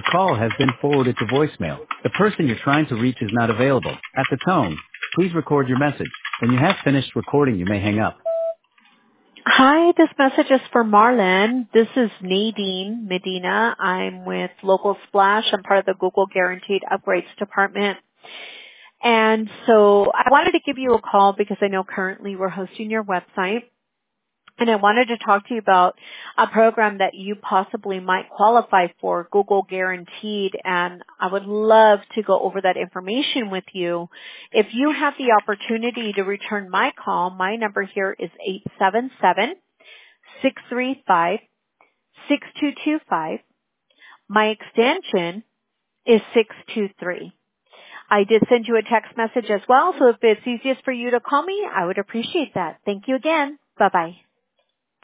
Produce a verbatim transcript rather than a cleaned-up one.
call has been forwarded to voicemail. The person you're trying to reach is not available. At the tone, please record your message. When you have finished recording, you may hang up. Hi, this message is for Marlon. This is Nadine Medina. I'm with Local Splash. I'm part of the Google Guaranteed Upgrades Department. And so I wanted to give you a call because I know currently we're hosting your website. And I wanted to talk to you about a program that you possibly might qualify for, Google Guaranteed, and I would love to go over that information with you. If you have the opportunity to return my call, my number here is eight seven seven, six three five, six two two five. My extension is six two three. I did send you a text message as well, so if it's easiest for you to call me, I would appreciate that. Thank you again. Bye-bye.